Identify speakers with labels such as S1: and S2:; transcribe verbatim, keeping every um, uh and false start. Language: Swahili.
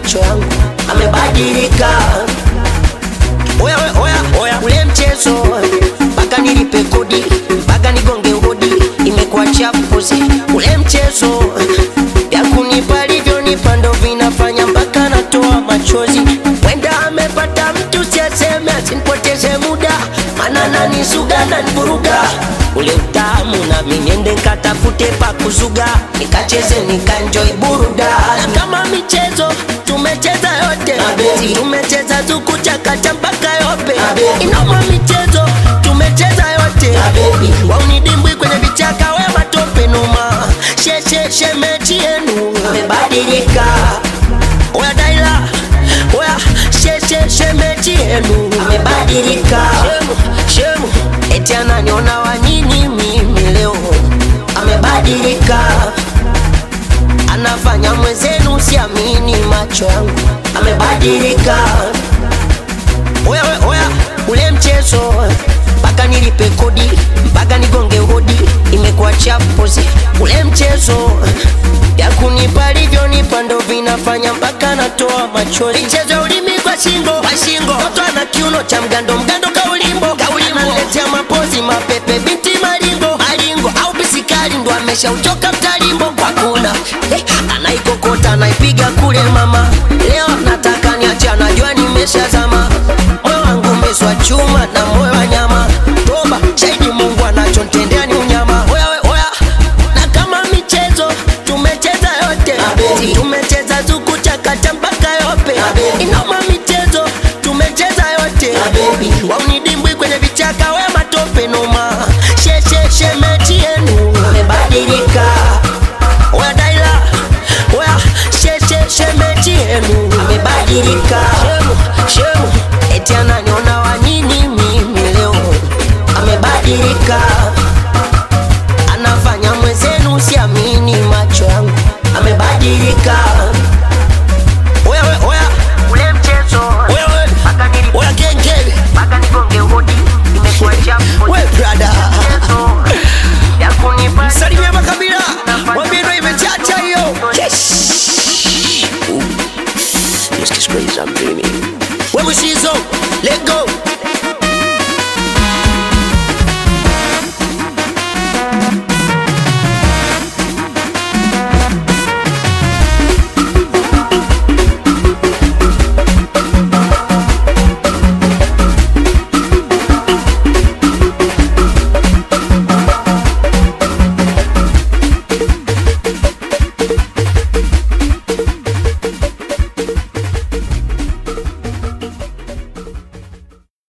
S1: macho yangu, amebadilika. Oya oya oya, ule mchezo mpaka nilipe kodi, mpaka nigonge hodi, imekuwa chapuzi. Ule mchezo ya kunipa alivyonipa ndo vinafanya mpaka natoa machozi. Wenda amepata mtu siaseme, asinipoteze muda, mana nanisuga na nivuruga. Ule utamu na minyende nkatafute pa kuzuga, nikacheze nikanjoy buruda. Na kama michezo tumecheza yote, tumecheza tukuchakacha mpaka yope. Inoma michezo tumecheza yote, waunidimbwi kwenye vichaka we matope numa. Sheshe shemeji yenu amebadilika. Oya daila, oya sheshe shemeji yenu amebadilika. Shemu, shemu, eti ananiona wanini mimi leo, amebadilika. Anafanya mwezenu siamini macho yangu, amebadilika. Oya oya, ule mchezo mpaka nilipe kodi, mpaka nigonge hodi, imekuwa chapuzi. Ule mchezo ya kunipa alivyonipa ndo vinafanya mpaka natoa machozi. Mchezo ulimi kwa shingo, kwa shingo, mtoto ana kiuno cha mgando, mgando kaulimbo, kaulimbo. Analetea mapozi mapepe binti maringo, maringo au bisikali ndo amesha uchoka mtalimbo. Kwa kuna eh, anaikokota anaipiga kule mama. Leo nataka niache, anajua nimeshazama. Moyo wangu umeswa chuma na moyo wa nyama. Toba shahidi Mungu anachontendea ni unyama. Oya oya, na kama michezo tumecheza yote, tumecheza tukuchakacha mpaka yope. Inoma michezo tumecheza yote, waunidimbwi kwenye vichaka we matope numa. Sheshe shemeji yenu amebadilika. Oya daila, oya sheshe shemeji yenu amebadilika. Shemu, shemu, eti ananiona wanini mimi leo, amebadilika.